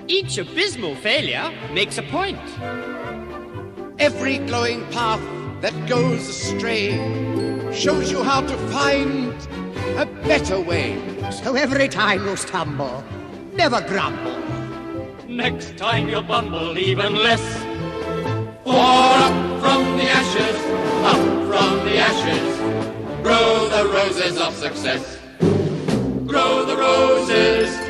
Each abysmal failure makes a point. Every glowing path that goes astray shows you how to find a better way. So every time you stumble, never grumble. Next time you'll bumble even less. For up from the ashes, up from the ashes, grow the roses of success. Grow the roses